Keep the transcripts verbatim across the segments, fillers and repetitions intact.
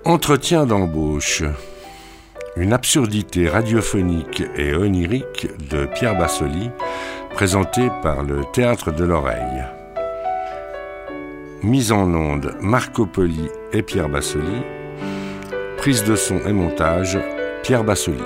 Entretien d'embauche. Une absurdité radiophonique et onirique de Pierre Bassoli, présentée par le Théâtre de l'Oreille. Mise en onde Marco Poli et Pierre Bassoli. Prise de son et montage Pierre Bassoli.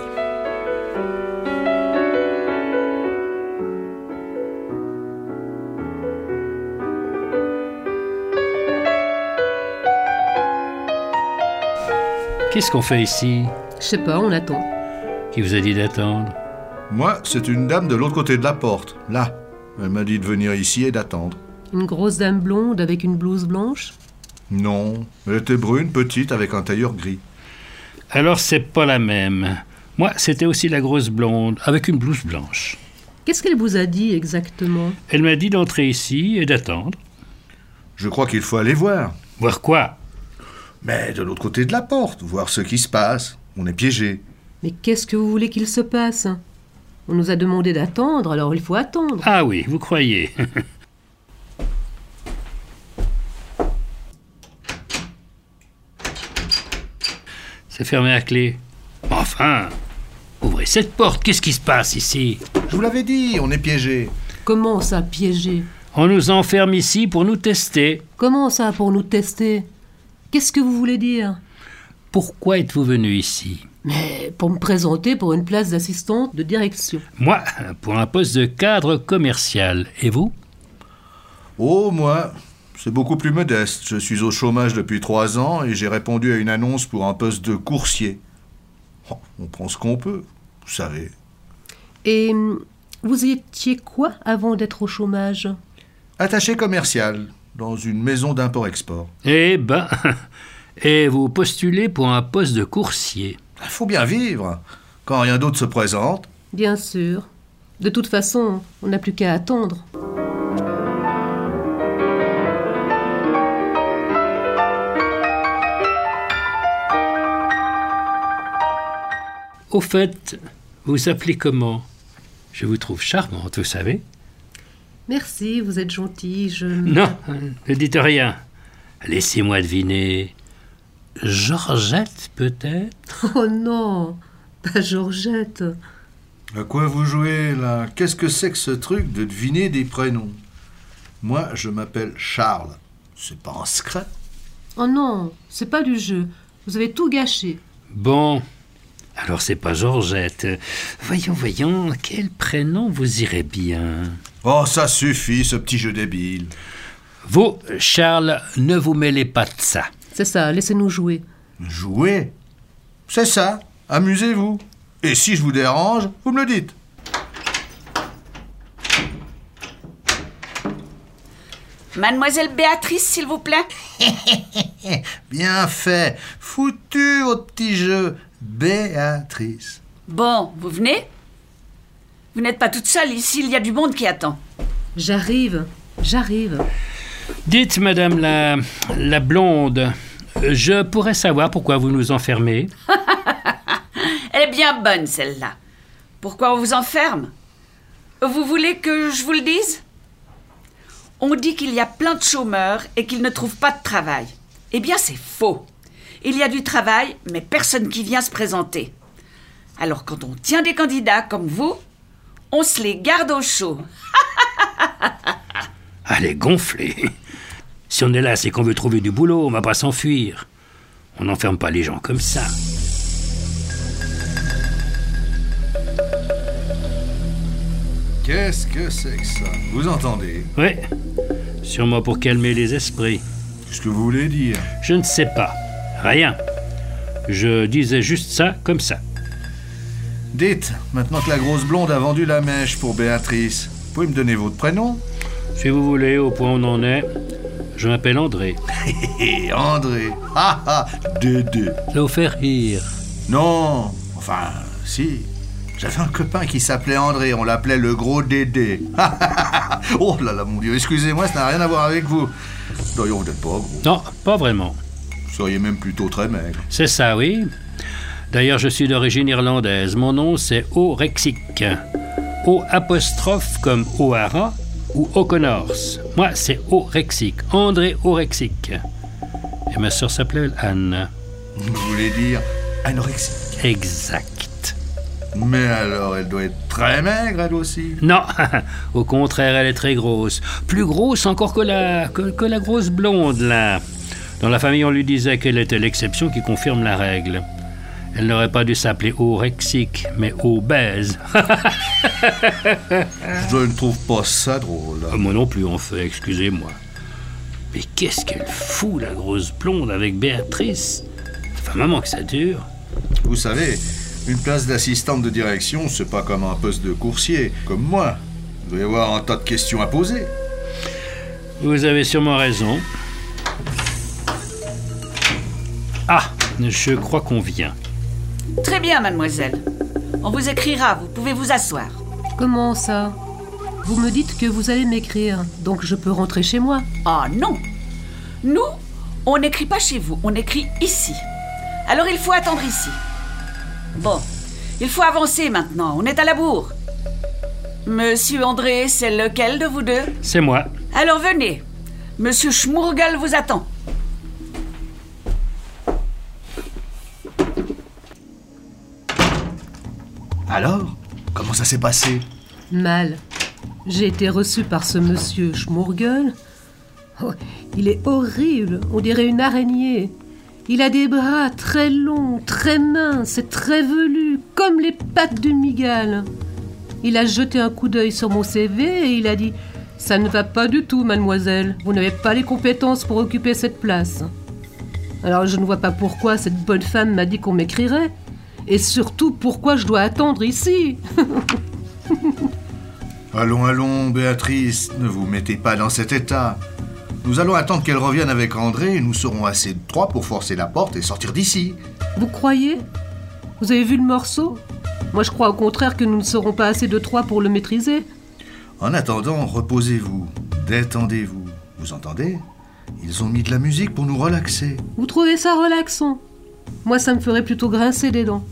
Qu'est-ce qu'on fait ici? Je sais pas, on attend. Qui vous a dit d'attendre? Moi, c'est une dame de l'autre côté de la porte, là. Elle m'a dit de venir ici et d'attendre. Une grosse dame blonde avec une blouse blanche? Non, elle était brune, petite, avec un tailleur gris. Alors c'est pas la même. Moi, c'était aussi la grosse blonde, avec une blouse blanche. Qu'est-ce qu'elle vous a dit exactement? Elle m'a dit d'entrer ici et d'attendre. Je crois qu'il faut aller voir. Voir quoi? Mais de l'autre côté de la porte, voir ce qui se passe. On est piégés. Mais qu'est-ce que vous voulez qu'il se passe? On nous a demandé d'attendre, alors il faut attendre. Ah oui, vous croyez. C'est fermé à clé. Enfin, ouvrez cette porte, qu'est-ce qui se passe ici? Je vous l'avais dit, on est piégés. Comment ça, piégé? On nous enferme ici pour nous tester. Comment ça, pour nous tester? Qu'est-ce que vous voulez dire? Pourquoi êtes-vous venu ici? Mais pour me présenter pour une place d'assistante de direction. Moi, pour un poste de cadre commercial. Et vous? Oh, moi, c'est beaucoup plus modeste. Je suis au chômage depuis trois ans et j'ai répondu à une annonce pour un poste de coursier. Oh, on prend ce qu'on peut, vous savez. Et vous étiez quoi avant d'être au chômage? Attaché commercial, dans une maison d'import-export. Eh ben, et vous postulez pour un poste de coursier. Il faut bien vivre, quand rien d'autre se présente. Bien sûr. De toute façon, on n'a plus qu'à attendre. Au fait, vous appelez comment? Je vous trouve charmante, vous savez. Merci, vous êtes gentil, je... Non, ne dites rien. Laissez-moi deviner. Georgette, peut-être? Oh non, pas Georgette. À quoi vous jouez, là? Qu'est-ce que c'est que ce truc de deviner des prénoms? Moi, je m'appelle Charles. C'est pas un secret. Oh non, c'est pas du jeu. Vous avez tout gâché. Bon, alors c'est pas Georgette. Voyons, voyons, quel prénom vous irait bien? Oh, ça suffit, ce petit jeu débile. Vous, Charles, ne vous mêlez pas de ça. C'est ça, laissez-nous jouer. Jouer? C'est ça, amusez-vous. Et si je vous dérange, vous me le dites. Mademoiselle Béatrice, s'il vous plaît. Bien fait. Foutu votre petit jeu. Béatrice. Bon, vous venez? Vous n'êtes pas toute seule, ici il y a du monde qui attend. J'arrive, j'arrive. Dites, madame la, la blonde, je pourrais savoir pourquoi vous nous enfermez? Elle est bien bonne, celle-là. Pourquoi on vous enferme? Vous voulez que je vous le dise? On dit qu'il y a plein de chômeurs et qu'ils ne trouvent pas de travail. Eh bien, c'est faux. Il y a du travail, mais personne qui vient se présenter. Alors, quand on tient des candidats comme vous, on se les garde au chaud. Allez, gonflez. Si on est là, c'est qu'on veut trouver du boulot, on va pas s'enfuir. On n'enferme pas les gens comme ça. Qu'est-ce que c'est que ça? Vous entendez? Oui, sûrement pour calmer les esprits. Qu'est-ce que vous voulez dire? Je ne sais pas. Rien. Je disais juste ça comme ça. Dites, maintenant que la grosse blonde a vendu la mèche pour Béatrice, vous pouvez me donner votre prénom? Si vous voulez, au point où on en est, je m'appelle André. Hé, André. Ah ah, Dédé. Ça vous fait rire. Non, enfin, si. J'avais un copain qui s'appelait André, on l'appelait le gros Dédé. Oh là là, mon Dieu, excusez-moi, ça n'a rien à voir avec vous. D'ailleurs, vous n'êtes pas gros. Non, pas vraiment. Vous seriez même plutôt très maigre. C'est ça, oui. D'ailleurs, je suis d'origine irlandaise. Mon nom, c'est O'Rexic. O apostrophe comme O'Hara ou O'Connors. Moi, c'est O'Rexic. André O'Rexic. Et ma sœur s'appelait Anne. Vous voulez dire anorexique? Exact. Mais alors, elle doit être très maigre, elle aussi. Non, au contraire, elle est très grosse. Plus grosse encore que la, que, que la grosse blonde, là. Dans la famille, on lui disait qu'elle était l'exception qui confirme la règle. Elle n'aurait pas dû s'appeler anorexique, mais obèse. Je ne trouve pas ça drôle. Moi non plus, en fait, excusez-moi. Mais qu'est-ce qu'elle fout, la grosse blonde, avec Béatrice? Ça fait un moment que ça dure. Vous savez, une place d'assistante de direction, c'est pas comme un poste de coursier, comme moi. Il doit y avoir un tas de questions à poser. Vous avez sûrement raison. Ah, je crois qu'on vient. Très bien, mademoiselle. On vous écrira, vous pouvez vous asseoir. Comment ça? Vous me dites que vous allez m'écrire, donc je peux rentrer chez moi. Oh non! Nous, on n'écrit pas chez vous, on écrit ici. Alors il faut attendre ici. Bon, il faut avancer maintenant, on est à la bourre. Monsieur André, c'est lequel de vous deux? C'est moi. Alors venez, Monsieur Schmurgel vous attend. Alors, comment ça s'est passé? Mal. J'ai été reçue par ce monsieur Schmurgel. Oh, il est horrible, on dirait une araignée. Il a des bras très longs, très minces et très velus, comme les pattes d'une mygale. Il a jeté un coup d'œil sur mon C V et il a dit « Ça ne va pas du tout, mademoiselle. Vous n'avez pas les compétences pour occuper cette place. » Alors je ne vois pas pourquoi cette bonne femme m'a dit qu'on m'écrirait. Et surtout, pourquoi je dois attendre ici? Allons, allons, Béatrice, ne vous mettez pas dans cet état. Nous allons attendre qu'elle revienne avec André et nous serons assez de trois pour forcer la porte et sortir d'ici. Vous croyez? Vous avez vu le morceau? Moi, je crois au contraire que nous ne serons pas assez de trois pour le maîtriser. En attendant, reposez-vous, détendez-vous. Vous entendez? Ils ont mis de la musique pour nous relaxer. Vous trouvez ça relaxant? Moi, ça me ferait plutôt grincer des dents.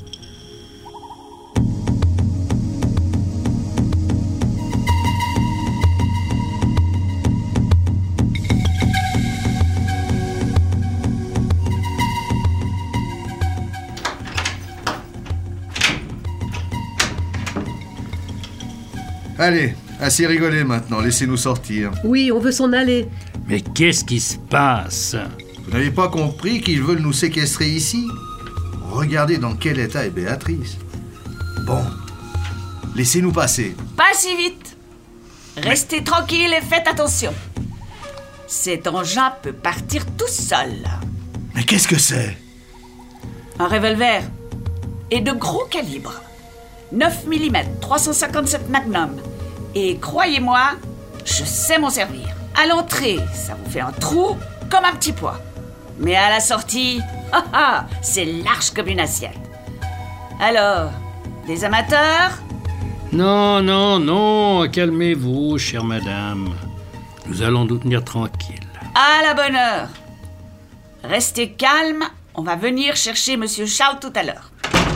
Allez, assez rigolé maintenant, laissez-nous sortir. Oui, on veut s'en aller. Mais qu'est-ce qui se passe? Vous n'avez pas compris qu'ils veulent nous séquestrer ici? Regardez dans quel état est Béatrice. Bon, laissez-nous passer. Pas si vite. Restez tranquille et faites attention. Cet engin peut partir tout seul. Mais qu'est-ce que c'est? Un revolver. Et de gros calibre. neuf millimètres, trois cent cinquante-sept Magnum. Et croyez-moi, je sais m'en servir. À l'entrée, ça vous fait un trou comme un petit pois. Mais à la sortie, ah ah, c'est large comme une assiette. Alors, des amateurs? Non, non, non, calmez-vous, chère madame. Nous allons nous tenir tranquilles. À la bonne heure. Restez calme, on va venir chercher Monsieur Charles tout à l'heure.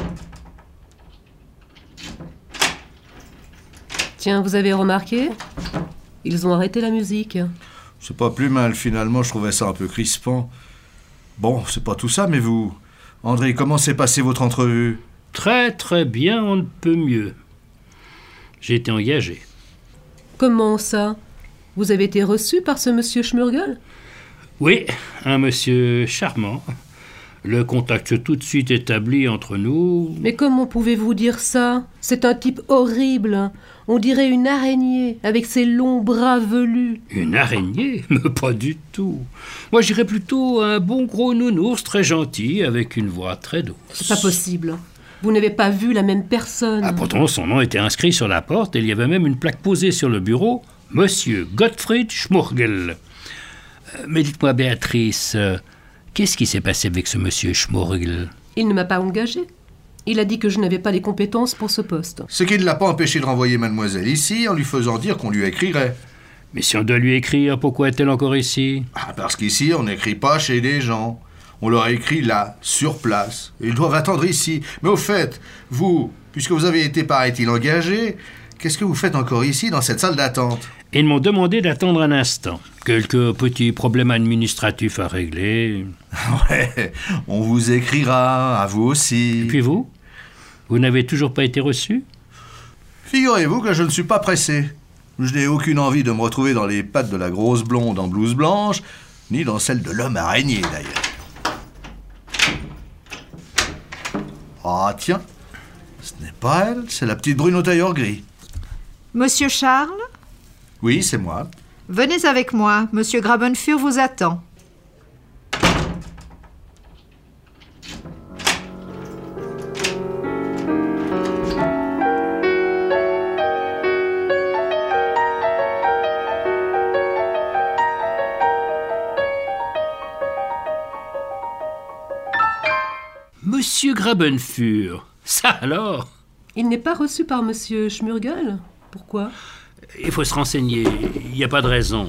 Tiens, vous avez remarqué? Ils ont arrêté la musique. C'est pas plus mal, finalement, je trouvais ça un peu crispant. Bon, c'est pas tout ça, mais vous... André, comment s'est passée votre entrevue? Très, très bien, on ne peut mieux. J'ai été engagé. Comment ça? Vous avez été reçu par ce monsieur Schmurgel? Oui, un monsieur charmant. Le contact tout de suite établi entre nous... Mais comment pouvez-vous dire ça? C'est un type horrible. On dirait une araignée, avec ses longs bras velus. Une araignée? Mais pas du tout. Moi, je dirais plutôt un bon gros nounours très gentil, avec une voix très douce. C'est pas possible. Vous n'avez pas vu la même personne. Ah, pourtant, son nom était inscrit sur la porte et il y avait même une plaque posée sur le bureau. Monsieur Gottfried Schmurgel. Euh, mais dites-moi, Béatrice, euh, qu'est-ce qui s'est passé avec ce monsieur Schmurgel? Il ne m'a pas engagé. Il a dit que je n'avais pas les compétences pour ce poste. Ce qui ne l'a pas empêché de renvoyer mademoiselle ici en lui faisant dire qu'on lui écrirait. Mais si on doit lui écrire, pourquoi est-elle encore ici? Ah, parce qu'ici, on n'écrit pas chez des gens. On leur écrit là, sur place. Ils doivent attendre ici. Mais au fait, vous, puisque vous avez été, paraît-il, engagé, qu'est-ce que vous faites encore ici, dans cette salle d'attente? Ils m'ont demandé d'attendre un instant. Quelques petits problèmes administratifs à régler. Ouais, on vous écrira, à vous aussi. Et puis vous? Vous n'avez toujours pas été reçu? Figurez-vous que je ne suis pas pressé. Je n'ai aucune envie de me retrouver dans les pattes de la grosse blonde en blouse blanche, ni dans celle de l'homme araignée, d'ailleurs. Ah tiens, ce n'est pas elle, c'est la petite brune au tailleur gris. Monsieur Charles? Oui, c'est moi. Venez avec moi, Monsieur Grabenfur vous attend. Monsieur Grabenfur, ça alors? Il n'est pas reçu par Monsieur Schmurgel? Pourquoi? Il faut se renseigner, il n'y a pas de raison.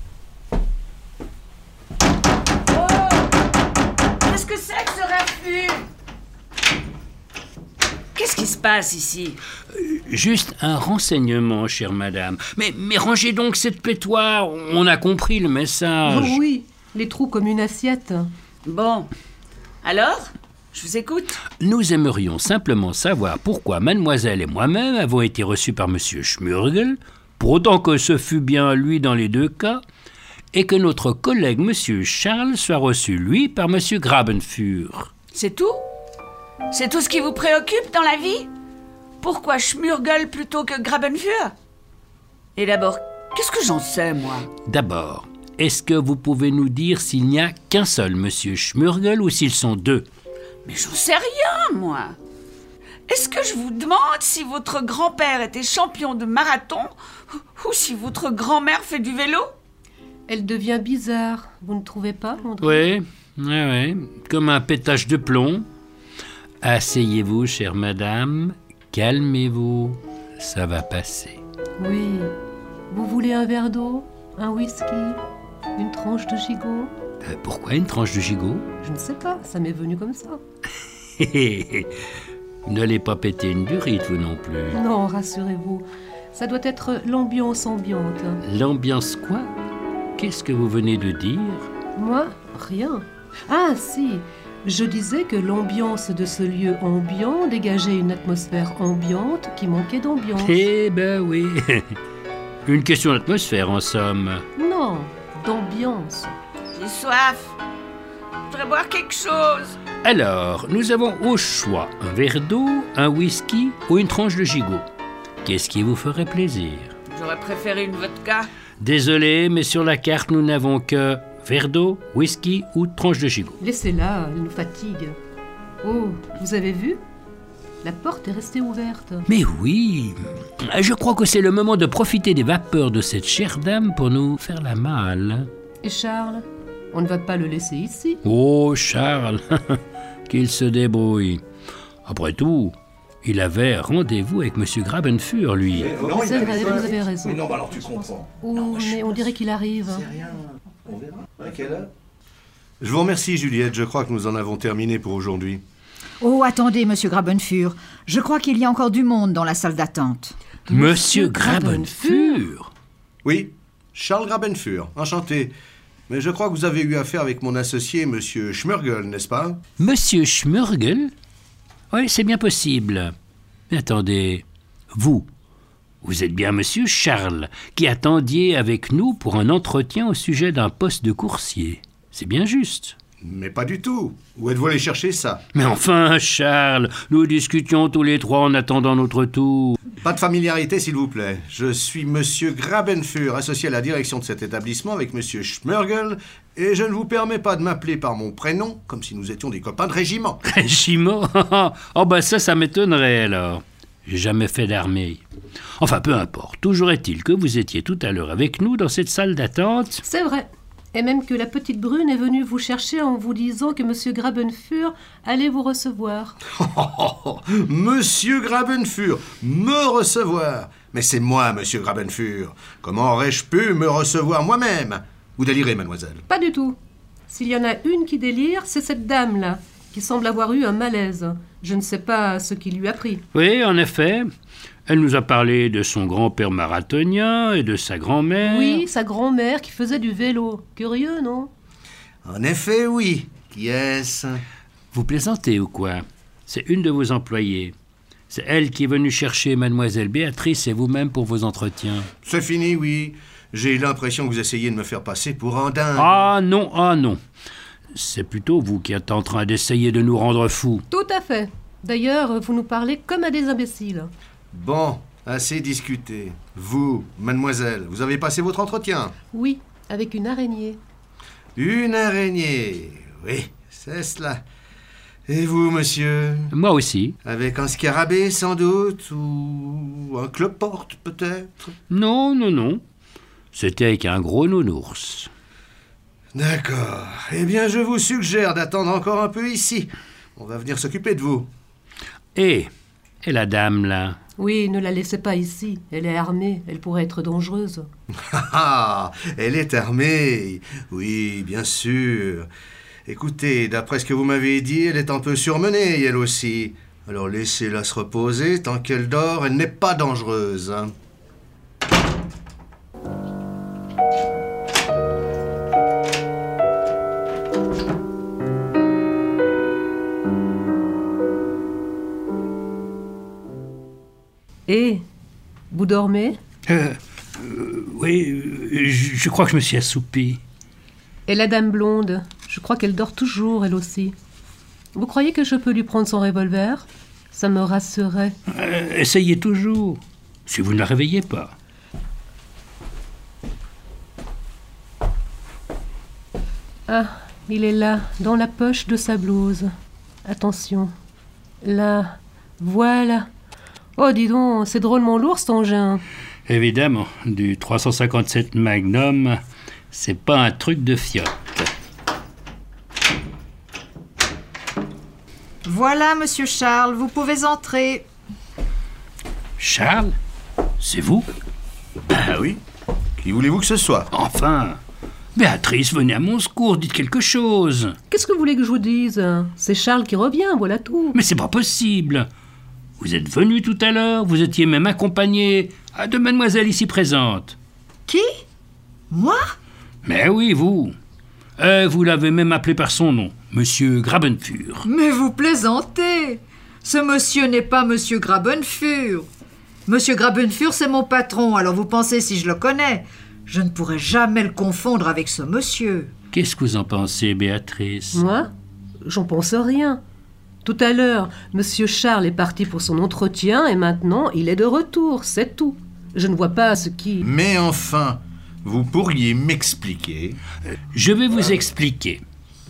Oh! Qu'est-ce que c'est que ce raffut? Qu'est-ce qui se passe ici? Juste un renseignement, chère madame. Mais, mais rangez donc cette pétoire, on a compris le message. Oh oui, les trous comme une assiette. Bon, alors? Je vous écoute. Nous aimerions simplement savoir pourquoi mademoiselle et moi-même avons été reçus par monsieur Schmurgel, pour autant que ce fût bien lui dans les deux cas, et que notre collègue monsieur Charles soit reçu, lui, par monsieur Grabenfur. C'est tout? C'est tout ce qui vous préoccupe dans la vie? Pourquoi Schmurgel plutôt que Grabenfur? Et d'abord, qu'est-ce que j'en sais, moi? D'abord, est-ce que vous pouvez nous dire s'il n'y a qu'un seul monsieur Schmurgel ou s'ils sont deux? Mais j'en sais rien, moi. Est-ce que je vous demande si votre grand-père était champion de marathon ou si votre grand-mère fait du vélo? Elle devient bizarre, vous ne trouvez pas, André? Oui, oui, oui, comme un pétage de plomb. Asseyez-vous, chère madame, calmez-vous, ça va passer. Oui. Vous voulez un verre d'eau? Un whisky? Une tranche de gigot? Euh, pourquoi une tranche de gigot? Je ne sais pas, ça m'est venu comme ça. N'allez pas péter une durite, vous non plus. Non, rassurez-vous, ça doit être l'ambiance ambiante. L'ambiance quoi? Qu'est-ce que vous venez de dire? Moi, rien. Ah si, je disais que l'ambiance de ce lieu ambiant dégageait une atmosphère ambiante qui manquait d'ambiance. Eh ben oui. Une question d'atmosphère, en somme. Non, d'ambiance. J'ai soif. Je voudrais boire quelque chose. Alors, nous avons au choix un verre d'eau, un whisky ou une tranche de gigot. Qu'est-ce qui vous ferait plaisir? J'aurais préféré une vodka. Désolé, mais sur la carte, nous n'avons que verre d'eau, whisky ou tranche de gigot. Laissez-la, elle nous fatigue. Oh, vous avez vu? La porte est restée ouverte. Mais oui, je crois que c'est le moment de profiter des vapeurs de cette chère dame pour nous faire la malle. Et Charles? On ne va pas le laisser ici. Oh, Charles, qu'il se débrouille. Après tout, il avait rendez-vous avec monsieur Grabenfur, lui. Non, c'est vrai, vous avez raison. Mais non, bah alors tu comprends. Oh, mais on dirait qu'il arrive. C'est rien, on verra. À quelle heure? Je vous remercie, Juliette, je crois que nous en avons terminé pour aujourd'hui. Oh, attendez, Monsieur Grabenfur. Je crois qu'il y a encore du monde dans la salle d'attente. Monsieur Grabenfur? Oui, Charles Grabenfur, enchanté. Mais je crois que vous avez eu affaire avec mon associé, monsieur Schmurgel, n'est-ce pas? Monsieur Schmurgel? Oui, c'est bien possible. Mais attendez, vous, vous êtes bien monsieur Charles, qui attendiez avec nous pour un entretien au sujet d'un poste de coursier. C'est bien juste. Mais pas du tout. Où êtes-vous allé chercher ça? Mais enfin, Charles, nous discutions tous les trois en attendant notre tour. Pas de familiarité, s'il vous plaît. Je suis monsieur Grabenfur, associé à la direction de cet établissement avec monsieur Schmurgel, et je ne vous permets pas de m'appeler par mon prénom, comme si nous étions des copains de régiment. Régiment? Oh ben ça, ça m'étonnerait alors. J'ai jamais fait d'armée. Enfin, peu importe. Toujours est-il que vous étiez tout à l'heure avec nous dans cette salle d'attente. C'est vrai. Et même que la petite brune est venue vous chercher en vous disant que monsieur Grabenfur allait vous recevoir. Monsieur Grabenfur, me recevoir? Mais c'est moi, monsieur Grabenfur. Comment aurais-je pu me recevoir moi-même? Vous délirez, mademoiselle? Pas du tout. S'il y en a une qui délire, c'est cette dame-là, qui semble avoir eu un malaise. Je ne sais pas ce qui lui a pris. Oui, en effet. Elle nous a parlé de son grand-père marathonien et de sa grand-mère. Oui, sa grand-mère qui faisait du vélo. Curieux, non? En effet, oui. Qui est-ce? Vous plaisantez ou quoi? C'est une de vos employées. C'est elle qui est venue chercher mademoiselle Béatrice et vous-même pour vos entretiens. C'est fini, oui. J'ai l'impression que vous essayez de me faire passer pour un dingue. Ah non, ah non. C'est plutôt vous qui êtes en train d'essayer de nous rendre fous. Tout à fait. D'ailleurs, vous nous parlez comme à des imbéciles. Bon, assez discuté. Vous, mademoiselle, vous avez passé votre entretien? Oui, avec une araignée. Une araignée. Oui, c'est cela. Et vous, monsieur? Moi aussi. Avec un scarabée, sans doute? Ou un cloporte, peut-être? Non, non, non. C'était avec un gros nounours. D'accord. Eh bien, je vous suggère d'attendre encore un peu ici. On va venir s'occuper de vous. Et, et la dame, là? Oui, ne la laissez pas ici. Elle est armée. Elle pourrait être dangereuse. Ah, elle est armée. Oui, bien sûr. Écoutez, d'après ce que vous m'avez dit, elle est un peu surmenée, elle aussi. Alors laissez-la se reposer. Tant qu'elle dort, elle n'est pas dangereuse. Hein. Et vous dormez? euh, euh, Oui, euh, je, je crois que je me suis assoupi. Et la dame blonde? Je crois qu'elle dort toujours, elle aussi. Vous croyez que je peux lui prendre son revolver? Ça me rassurerait. Euh, essayez toujours, si vous ne la réveillez pas. Ah, il est là, dans la poche de sa blouse. Attention. Là, voilà. Oh, dis donc, c'est drôlement lourd, cet engin. Évidemment, du trois cent cinquante-sept Magnum, c'est pas un truc de fiotte. Voilà, monsieur Charles, vous pouvez entrer. Charles? C'est vous? Ah oui? Qui voulez-vous que ce soit? Enfin, Béatrice, venez à mon secours, dites quelque chose. Qu'est-ce que vous voulez que je vous dise? C'est Charles qui revient, voilà tout. Mais c'est pas possible. Vous êtes venu tout à l'heure, vous étiez même accompagné de mademoiselle ici présente. Qui? Moi? Mais oui, vous. Euh, vous l'avez même appelé par son nom, Monsieur Grabenfur. Mais vous plaisantez. Ce monsieur n'est pas monsieur Grabenfur. Monsieur Grabenfur, c'est mon patron, alors vous pensez si je le connais. Je ne pourrais jamais le confondre avec ce monsieur. Qu'est-ce que vous en pensez, Béatrice? Moi? J'en pense rien. Tout à l'heure, monsieur Charles est parti pour son entretien et maintenant, il est de retour, c'est tout. Je ne vois pas ce qui... Mais enfin, vous pourriez m'expliquer? Je vais vous expliquer.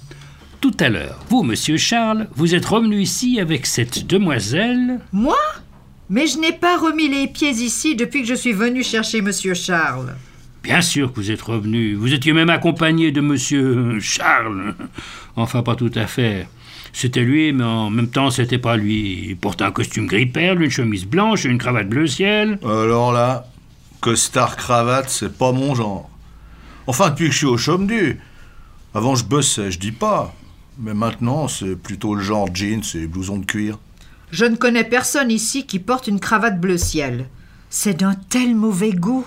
Tout à l'heure, vous, monsieur Charles, vous êtes revenu ici avec cette demoiselle... Moi? Mais je n'ai pas remis les pieds ici depuis que je suis venu chercher monsieur Charles. Bien sûr que vous êtes revenu. Vous étiez même accompagné de monsieur Charles. Enfin, pas tout à fait. C'était lui, mais en même temps, c'était pas lui. Il portait un costume gris perle, une chemise blanche et une cravate bleu ciel. Alors là, costard cravate, c'est pas mon genre. Enfin, depuis que je suis au chôme-du. Avant, je bossais, je dis pas. Mais maintenant, c'est plutôt le genre jeans et blouson de cuir. Je ne connais personne ici qui porte une cravate bleu ciel. C'est d'un tel mauvais goût.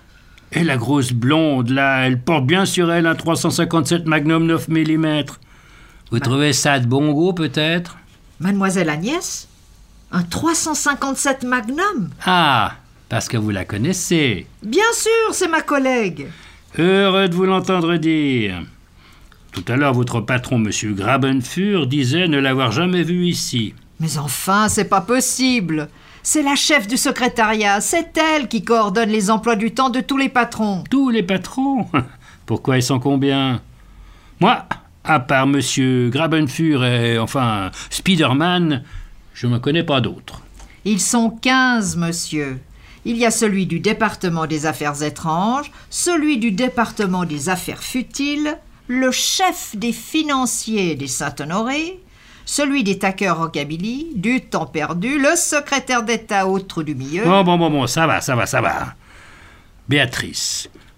Et la grosse blonde, là, elle porte bien sur elle un trois cent cinquante-sept Magnum neuf millimètres. Vous Ma... trouvez ça de bon goût, peut-être? Mademoiselle Agnès? Un trois cent cinquante-sept Magnum? Ah, parce que vous la connaissez. Bien sûr, c'est ma collègue. Heureux de vous l'entendre dire. Tout à l'heure, votre patron, monsieur Grabenfur, disait ne l'avoir jamais vue ici. Mais enfin, c'est pas possible. C'est la chef du secrétariat. C'est elle qui coordonne les emplois du temps de tous les patrons. Tous les patrons? Pourquoi ils sont combien? Moi, à part monsieur Grabenfur et, enfin, Spiderman, je ne connais pas d'autres. Ils sont quinze, monsieur. Il y a celui du département des affaires étranges, celui du département des affaires futiles, le chef des financiers des Saint-Honoré, celui des taqueurs rockabilly, du temps perdu, le secrétaire d'État au trou du milieu. Bon, bon, bon, bon, ça va, ça va, ça va. Béatrice,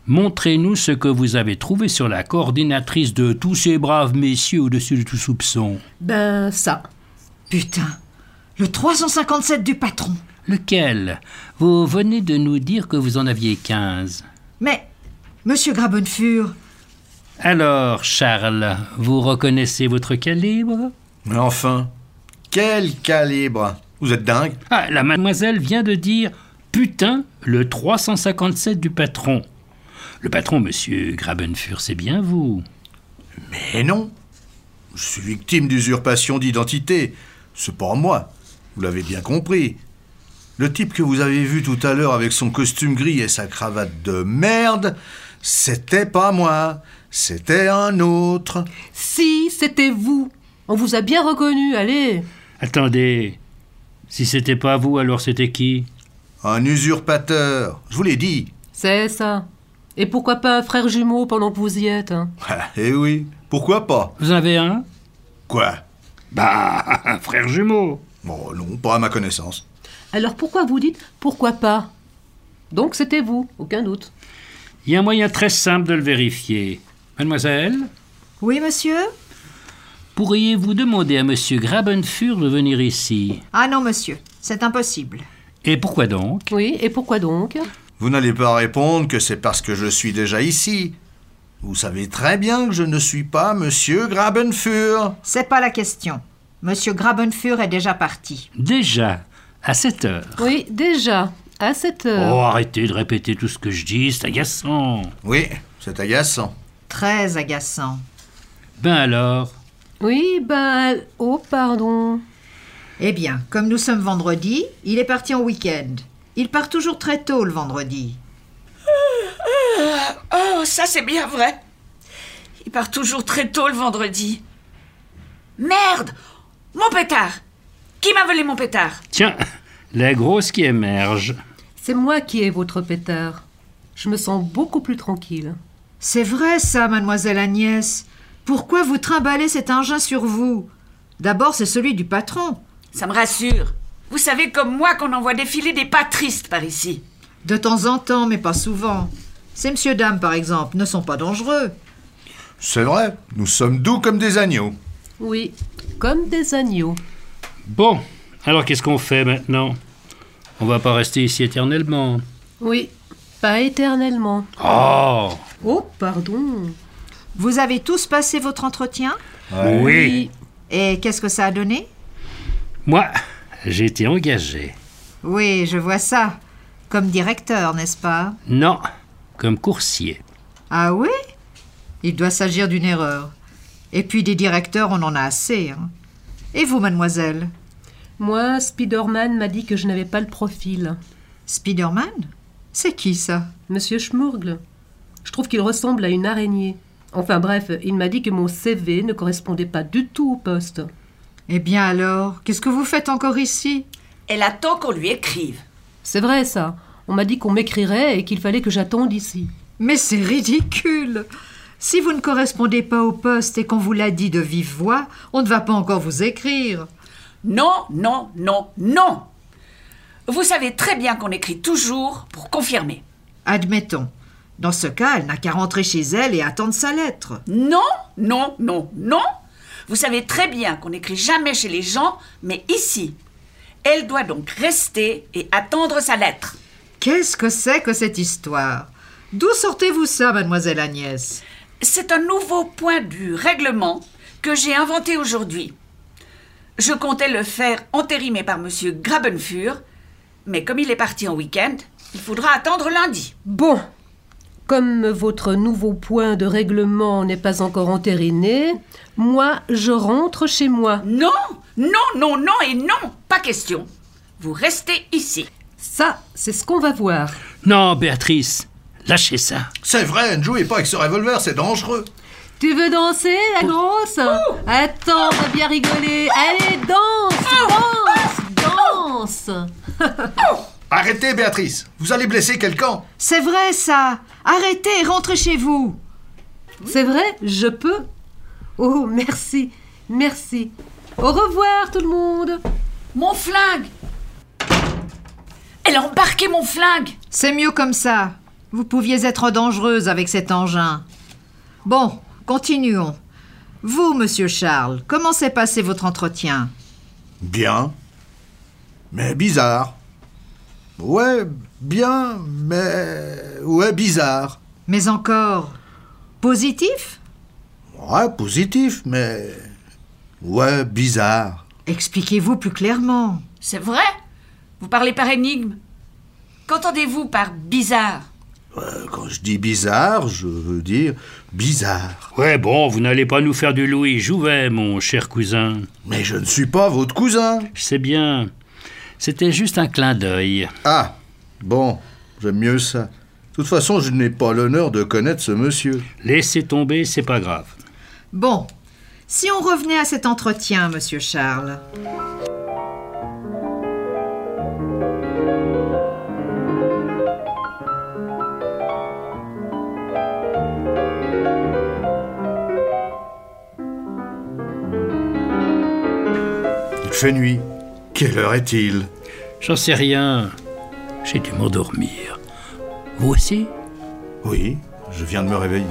Montrez-nous ce que vous avez trouvé sur la coordinatrice de tous ces braves messieurs au-dessus de tout soupçon. Ben, ça. Putain, le trois cent cinquante-sept du patron. Lequel? Vous venez de nous dire que vous en aviez quinze. Mais, monsieur Grabenfurth... Alors, Charles, vous reconnaissez votre calibre? Mais enfin, quel calibre? Vous êtes dingue? Ah, la mademoiselle vient de dire « Putain, le trois cent cinquante-sept du patron ». Le patron, monsieur Grabenfurth, c'est bien vous. Mais non. Je suis victime d'usurpation d'identité. C'est pas moi. Vous l'avez bien compris. Le type que vous avez vu tout à l'heure avec son costume gris et sa cravate de merde, c'était pas moi. C'était un autre. Si, c'était vous. On vous a bien reconnu, allez. Attendez, si c'était pas vous, alors c'était qui? Un usurpateur. Je vous l'ai dit. C'est ça. Et pourquoi pas un frère jumeau pendant que vous y êtes, hein? Ah, eh oui, pourquoi pas? Vous en avez un? Quoi? Bah, un frère jumeau. Bon, non, pas à ma connaissance. Alors pourquoi vous dites « pourquoi pas » Donc c'était vous, aucun doute. Il y a un moyen très simple de le vérifier. Mademoiselle, Oui, monsieur? pourriez-vous demander à monsieur Grabenfurth de venir ici? Ah non, monsieur, c'est impossible. Et pourquoi donc? Oui, et pourquoi donc? Vous n'allez pas répondre que c'est parce que je suis déjà ici. Vous savez très bien que je ne suis pas monsieur Grabenfurth. C'est pas la question. Monsieur Grabenfurth est déjà parti. Déjà, à cette heure. Oui, déjà, à cette heure. Oh, arrêtez de répéter tout ce que je dis, c'est agaçant. Oui, c'est agaçant. Très agaçant. Ben alors? Oui, ben... Oh, pardon. Eh bien, comme nous sommes vendredi, il est parti en week-end. Il part toujours très tôt le vendredi. Oh, ça c'est bien vrai. Il part toujours très tôt le vendredi. Merde! Mon pétard! Qui m'a volé mon pétard? Tiens, la grosse qui émerge. C'est moi qui ai votre pétard. Je me sens beaucoup plus tranquille. C'est vrai ça, mademoiselle Agnès. Pourquoi vous trimballez cet engin sur vous? D'abord, c'est celui du patron. Ça me rassure. Vous savez comme moi qu'on envoie défiler des pas tristes par ici. De temps en temps, mais pas souvent. Ces messieurs dames, par exemple, ne sont pas dangereux. C'est vrai, nous sommes doux comme des agneaux. Oui, comme des agneaux. Bon, alors qu'est-ce qu'on fait maintenant? On va pas rester ici éternellement. Oui, pas éternellement. Oh! Oh, pardon. Vous avez tous passé votre entretien? Oui. Et qu'est-ce que ça a donné? Moi, j'ai été engagé. Oui, je vois ça. Comme directeur, n'est-ce pas? Non, comme coursier. Ah oui? Il doit s'agir d'une erreur. Et puis des directeurs, on en a assez. Hein. Et vous, mademoiselle? Moi, Spiderman m'a dit que je n'avais pas le profil. Spiderman? C'est qui, ça? Monsieur Schmurgle. Je trouve qu'il ressemble à une araignée. Enfin bref, il m'a dit que mon C V ne correspondait pas du tout au poste. Eh bien alors, qu'est-ce que vous faites encore ici? Elle attend qu'on lui écrive. C'est vrai, ça. On m'a dit qu'on m'écrirait et qu'il fallait que j'attende ici. Mais c'est ridicule! Si vous ne correspondez pas au poste et qu'on vous l'a dit de vive voix, on ne va pas encore vous écrire. Non, non, non, non! Vous savez très bien qu'on écrit toujours pour confirmer. Admettons. Dans ce cas, elle n'a qu'à rentrer chez elle et attendre sa lettre. Non, non, non, non! Vous savez très bien qu'on n'écrit jamais chez les gens, mais ici. Elle doit donc rester et attendre sa lettre. Qu'est-ce que c'est que cette histoire? D'où sortez-vous ça, mademoiselle Agnès? C'est un nouveau point du règlement que j'ai inventé aujourd'hui. Je comptais le faire entérimer par monsieur Grabenfurth, mais comme il est parti en week-end, il faudra attendre lundi. Bon, comme votre nouveau point de règlement n'est pas encore entériné, moi, je rentre chez moi. Non, non, non, non et non, pas question. Vous restez ici. Ça, c'est ce qu'on va voir. Non, Béatrice, lâchez ça. C'est vrai, ne jouez pas avec ce revolver, c'est dangereux. Tu veux danser, la grosse? Attends, on va bien rigoler. Allez, danse, danse, danse. Arrêtez, Béatrice, vous allez blesser quelqu'un. C'est vrai, ça! Arrêtez, rentrez chez vous! C'est vrai, je peux. Oh, merci, merci. Au revoir, tout le monde. Mon flingue! Elle a embarqué mon flingue! C'est mieux comme ça. Vous pouviez être dangereuse avec cet engin. Bon, continuons. Vous, monsieur Charles, comment s'est passé votre entretien? Bien, mais bizarre. Ouais, bien, mais... ouais, bizarre. Mais encore, positif? Ouais, positif, mais... ouais, bizarre. Expliquez-vous plus clairement. C'est vrai? Vous parlez par énigme? Qu'entendez-vous par bizarre? Euh, quand je dis bizarre, je veux dire bizarre. Ouais, bon, vous n'allez pas nous faire du Louis Jouvet, mon cher cousin. Mais je ne suis pas votre cousin. Je sais bien. C'était juste un clin d'œil. Ah, bon, j'aime mieux ça. De toute façon, je n'ai pas l'honneur de connaître ce monsieur. Laissez tomber, c'est pas grave. Bon, si on revenait à cet entretien, monsieur Charles. Il fait nuit. Quelle heure est-il? J'en sais rien. J'ai dû m'endormir. Vous aussi? Oui, je viens de me réveiller.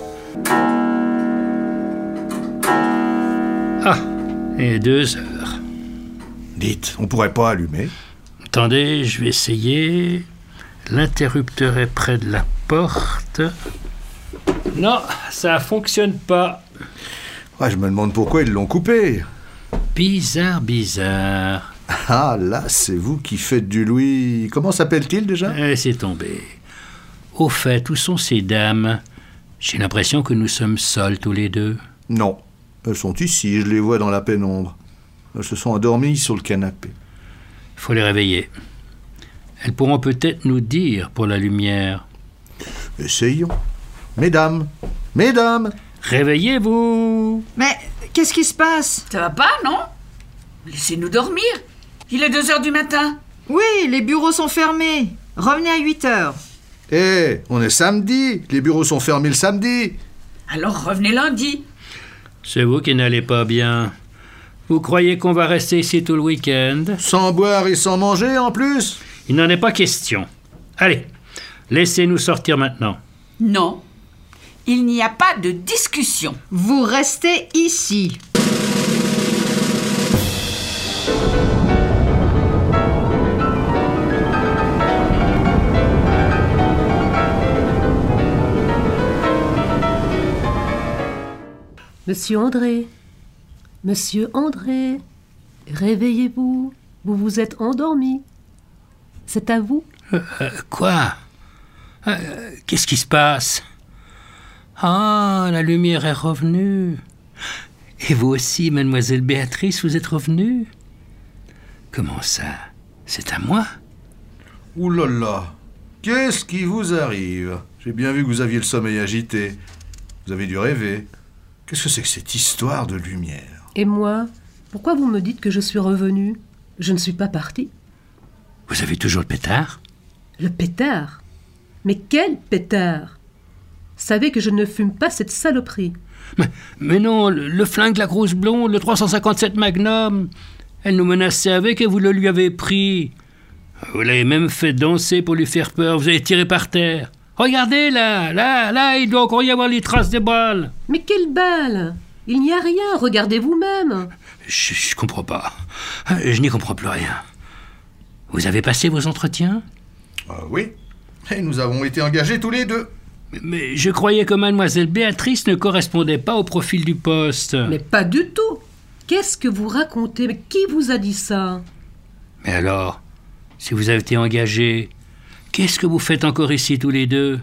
Ah, et deux heures. Dites, on pourrait pas allumer? Attendez, je vais essayer. L'interrupteur est près de la porte. Non, ça fonctionne pas. Ouais, je me demande pourquoi ils l'ont coupé. Bizarre, bizarre. Ah, là, c'est vous qui faites du Louis... Comment s'appelle-t-il déjà? Laissez tomber. Au fait, où sont ces dames? J'ai l'impression que nous sommes seuls tous les deux. Non, elles sont ici, je les vois dans la pénombre. Elles se sont endormies sur le canapé. Il faut les réveiller. Elles pourront peut-être nous dire pour la lumière. Essayons. Mesdames, mesdames! Réveillez-vous! Mais qu'est-ce qui se passe? Ça va pas, non? Laissez-nous dormir. Il est deux heures du matin. Oui, les bureaux sont fermés. Revenez à huit heures. Eh, on est samedi. Les bureaux sont fermés le samedi. Alors revenez lundi. C'est vous qui n'allez pas bien. Vous croyez qu'on va rester ici tout le week-end? Sans boire et sans manger en plus? Il n'en est pas question. Allez, laissez-nous sortir maintenant. Non, il n'y a pas de discussion. Vous restez ici. Monsieur André, Monsieur André, réveillez-vous, vous vous êtes endormi. C'est à vous? Euh, euh, quoi? euh, Qu'est-ce qui se passe? Ah, la lumière est revenue. Et vous aussi, mademoiselle Béatrice, vous êtes revenue? Comment ça? C'est à moi? Ouh là là, qu'est-ce qui vous arrive? J'ai bien vu que vous aviez le sommeil agité. Vous avez dû rêver. Qu'est-ce que c'est que cette histoire de lumière? Et moi? Pourquoi vous me dites que je suis revenue? Je ne suis pas partie. Vous avez toujours le pétard? Le pétard? Mais quel pétard? Savez que je ne fume pas cette saloperie. Mais, mais non, le, le flingue de la grosse blonde, le trois cent cinquante-sept Magnum. Elle nous menaçait avec et vous le lui avez pris. Vous l'avez même fait danser pour lui faire peur. Vous avez tiré par terre. Regardez là, là, là, il doit encore y avoir les traces des balles. Mais quelle balle? Il n'y a rien, regardez vous-même. Je, je comprends pas. Je n'y comprends plus rien. Vous avez passé vos entretiens? Euh, oui, et nous avons été engagés tous les deux. Mais, mais je croyais que mademoiselle Béatrice ne correspondait pas au profil du poste. Mais pas du tout. Qu'est-ce que vous racontez? Mais qui vous a dit ça? Mais alors, si vous avez été engagés, qu'est-ce que vous faites encore ici tous les deux?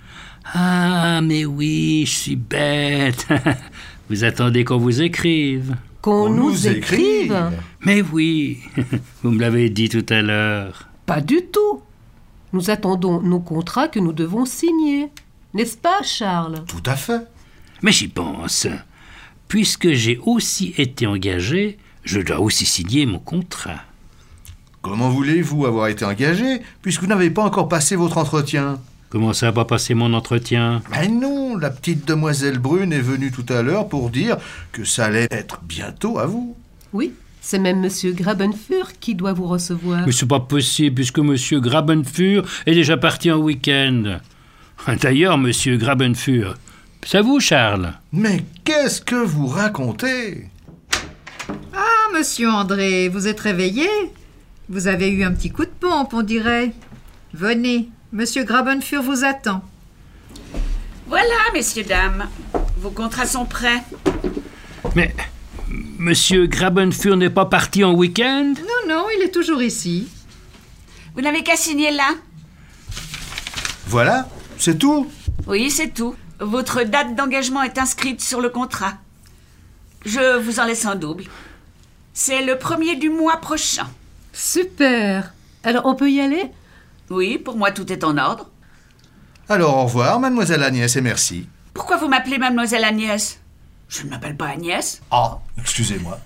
Ah, mais oui, je suis bête. Vous attendez qu'on vous écrive. Qu'on nous, nous écrive? écrive Mais oui, vous me l'avez dit tout à l'heure. Pas du tout. Nous attendons nos contrats que nous devons signer. N'est-ce pas, Charles? Tout à fait. Mais j'y pense. Puisque j'ai aussi été engagé, je dois aussi signer mon contrat. Comment voulez-vous avoir été engagé, puisque vous n'avez pas encore passé votre entretien? Comment ça n'a pas passé mon entretien? Mais non, la petite demoiselle Brune est venue tout à l'heure pour dire que ça allait être bientôt à vous. Oui, c'est même Monsieur Grabenfur qui doit vous recevoir. Mais c'est pas possible, puisque Monsieur Grabenfur est déjà parti en week-end. D'ailleurs, monsieur Grabenfur, c'est vous, Charles? Mais qu'est-ce que vous racontez? Ah, monsieur André, vous êtes réveillé? Vous avez eu un petit coup de pompe, on dirait. Venez, monsieur Grabenfur vous attend. Voilà, messieurs, dames. Vos contrats sont prêts. Mais monsieur Grabenfur n'est pas parti en week-end? Non, non, il est toujours ici. Vous n'avez qu'à signer là. Voilà, c'est tout. Oui, c'est tout. Votre date d'engagement est inscrite sur le contrat. Je vous en laisse un double. C'est le premier du mois prochain. Super. Alors, on peut y aller? Oui, pour moi, tout est en ordre. Alors, au revoir, mademoiselle Agnès, et merci. Pourquoi vous m'appelez mademoiselle Agnès? Je ne m'appelle pas Agnès. Ah, excusez-moi.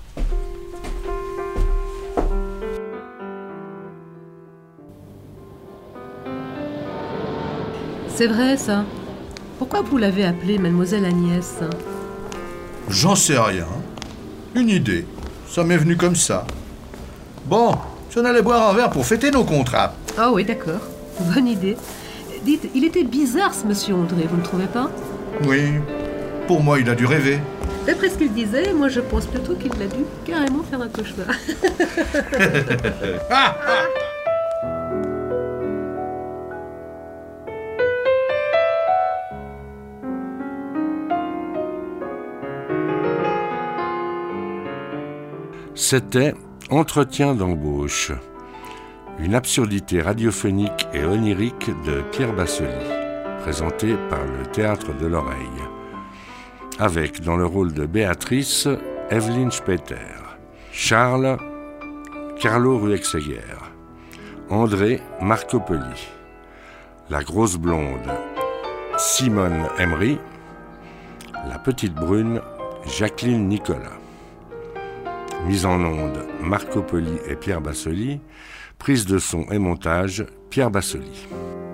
C'est vrai, ça. Pourquoi vous l'avez appelée mademoiselle Agnès? J'en sais rien. Une idée. Ça m'est venu comme ça. Bon, j'en allais boire un verre pour fêter nos contrats. Ah oui, d'accord. Bonne idée. Dites, il était bizarre ce monsieur André, vous ne trouvez pas? Oui, pour moi, il a dû rêver. D'après ce qu'il disait, moi je pense plutôt qu'il a dû carrément faire un cauchemar. C'était Entretien d'embauche, une absurdité radiophonique et onirique de Pierre Bassely, présentée par le Théâtre de l'Oreille. Avec, dans le rôle de Béatrice, Evelyne Speter, Charles, Carlo Ruexeger, André, Marco Poli, la grosse blonde, Simone Emery, la petite brune, Jacqueline Nicolas. Mise en onde, Marco Poli et Pierre Bassely. Prise de son et montage, Pierre Bassely.